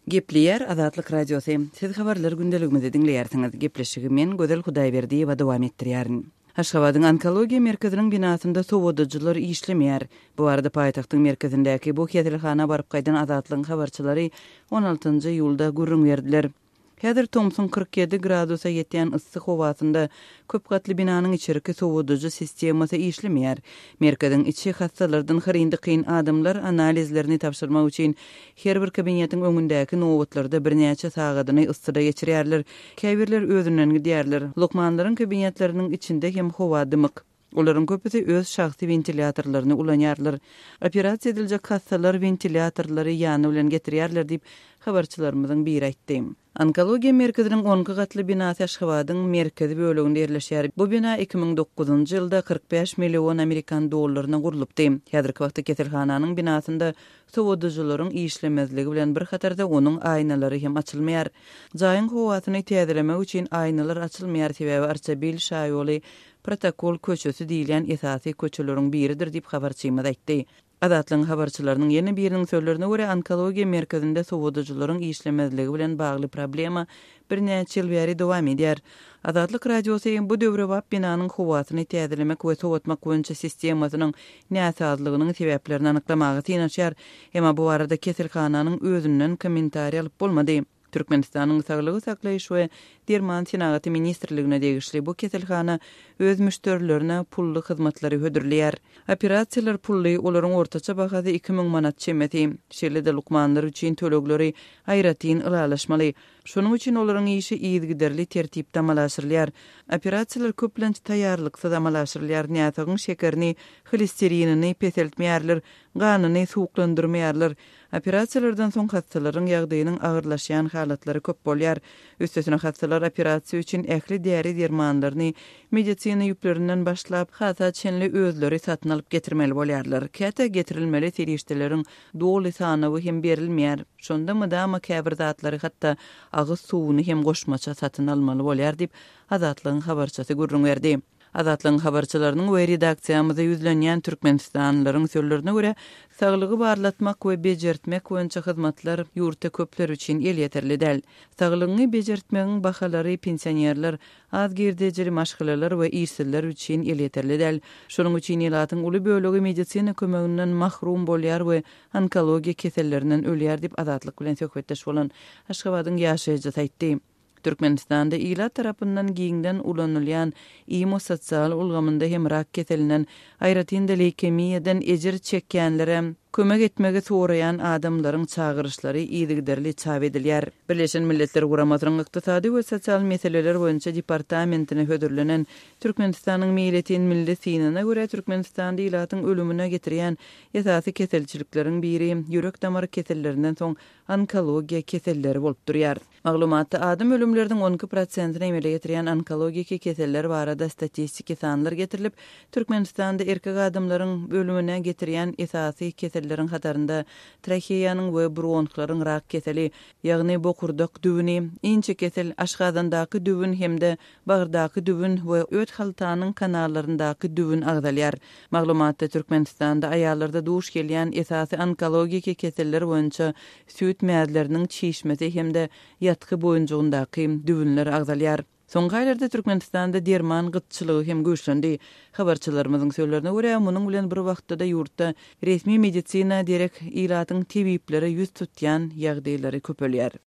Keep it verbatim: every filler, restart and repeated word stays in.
Gepleyer Azatlyk Radiosu. Siz habarlar gündeligimizi dinleýärsiňiz. Gepleşigi men Gözel Hudaýberdi we dowam etdirýärin. Aşgabatyň onkologiýa merkeziniň binasynda sowadyjylar işlemeýär. Bu arada paýtagtyň merkezindäki bu kesilhana baryp gaýdan Azatlygyň habarçylary on altynjy ýylda gürrüň berdiler. Häzir Thomson kırk yedi gradusa ýetýän yssyk howasynda köp gatly binanyň içerki sowadyjy sistemasy işlemeýär. Merkeziň içi hastalardan hyryndy kyn adamlar analizlerini tapşyrmak üçin her bir kabinetiň öňündäki nowatlarda birnäçe sagadyny yssyda geçirýärler. Käbirler özünden gidýärler. Lokmanlaryň kabinetleriniň içinde hem howa dymyk. Olaryň köpüsi öz şahsy ventilatorlaryny ulanýarlar. Operasiýa ediljek hastalar ventilatorlary ýany bilen getirýärler diýip habarçylarymyzyň biri aýtdy. Onkologiýa merkeziniň on gatly binasy Aşgabatyň merkezi böleginde ýerleşýär. Bu bina iki ming dokuzunjy ýylda kırk beş million Amerikan dollaryna gurulypdy. Häzirki wagtda kesilhananyň binasynda sowadyjylaryň işlemezligi bilen bir hatarda onuň aýnalary hem açylmaýar. Jaýyň howasyny täzelemek üçin aýnalar açylmaýar sebäbi Arçabil şaýoly protokol köçesi diýilen esasy köçeleriň biridir diýip habarçymyz aýtdy. Azatlyň habarçylarynyň ýene biriniň sözlerine görä onkologiýa merkezinde sowadyjylaryň işlemezligi bilen bagly problema bir näçe ýyl bäri dowam edýär. Azatlyk Radiosu bu döwre bap binanyň howasyny täzelemek we sowatmak boýunça sistemasynyň näçe sebäplerini anyklamagy tynanşýar. Emma bu arada kesilhananyň özünden kommentariýa alyp bolmady. Türkmenistanyň Saglygy saklaýyş we Derman Senagaty ministrligine degişli bu kesilhana öz müşterilerine pully hyzmatlary hödürleýär. Operasiýalar pully, olaryň ortaça bahasy iki ming manat çemeti. Şeýle-de lukmanlar üçin tölegleri aýratyn ılalaşmaly. Şonuň üçin olaryň işi ýygyderli tertipde amalaşdyrylýar. Operasiýalar köplençe taýýarlyksyz amalaşdyrylýar. Näçegiň şekerini, holesterinini peseltmeýärler, ganyny suwuklandyrmaýarlar. Operasiýalardan soň hastalaryň ýagdaýynyň agyrlaşýan halatlary köp bolýar. Üstesine hastalar operasiýa üçin ähli däri dermanlaryny medisina ýüplerinden başlap hata çenli özleri satyn alyp getirmeli bolýarlar. Käte getirilmeli terişdeleriň doly sanawy hem berilmeýär. Şonda mydama käbir zatlary hatda agyz suwuny hem goşmaça satyn almaly bolýar diýip Azatlygyň habarçysy gürrüň berdi. Azatlygyň habarçylarynyň we redaksiýamyza ýüzlenýän türkmenistanlylaryň sözlerine görä, saglygy barlatmak we bejertmek boýunça hyzmatlar ýurtda köpler üçin el ýeterli däl. Saglygyny bejertmegiň bahalary pensionerler, az girdejeli maşgalalar we işsizler üçin el ýeterli däl. Şonuň üçin ýylatyň uly bölegi medisina kömeginden mahrum bolýar we onkologiýa kesellerinden ölýär diýip Azatlyk bilen söhbetdeş bolan Aşgabatyň ýaşaýjy aýtdy. Türkmenistanda ilat tarapyndan giňden ulanylýan imososial ulgamynda hem rak keselinden aýratyn leukemiýadan ejir çekýänlere kömek etmege sorayan adamlaryň çağırışlary ýygyderli çap edilýär. Birleşen Milletler Guramatynyň ykdysady we sosial meseleler boýunça departamentine hödürlenen Türkmenistanyň Milliýet Milletiňine görä Türkmenistanda ilatyň ölümüne getirýän esasy keselçilikleriň biri ýürek damary kesellerinden soň onkologiýa keselleri bolup durýar. Maglumatda adam ölümleriniň on iki prosentine emele getirýän onkologik keseller barada statistik sanlar getirilip, Türkmenistanda erkek adamlaryň ölümüne getirýän esasy keselleriň hatarynda tracheýanyň we bronhlaryň rak keseli, ýagny bokurdak düwüni, inçe kesel, aşgadandaky düwün hemde bagyrdaky düwün we öt haltanyň kanallaryndaky düwün agdalýar. Maglumatda Türkmenistanda aýallarda duş gelýän esasy onkologik keseller boýunça süýt mäzleriniň çiýişmesi hemde ýatky boýunjagyndaky düwünler agdalýar. Soňky aýlarda Türkmenistanda derman gytçylygy hem güýçlendi. Habarçylarymyzyň sözlerine görä, munyň bilen bir wagtda ýurtda resmi medisina derek ilatyň tebipleri ýüz tutýan ýagdaýlary köpelýär.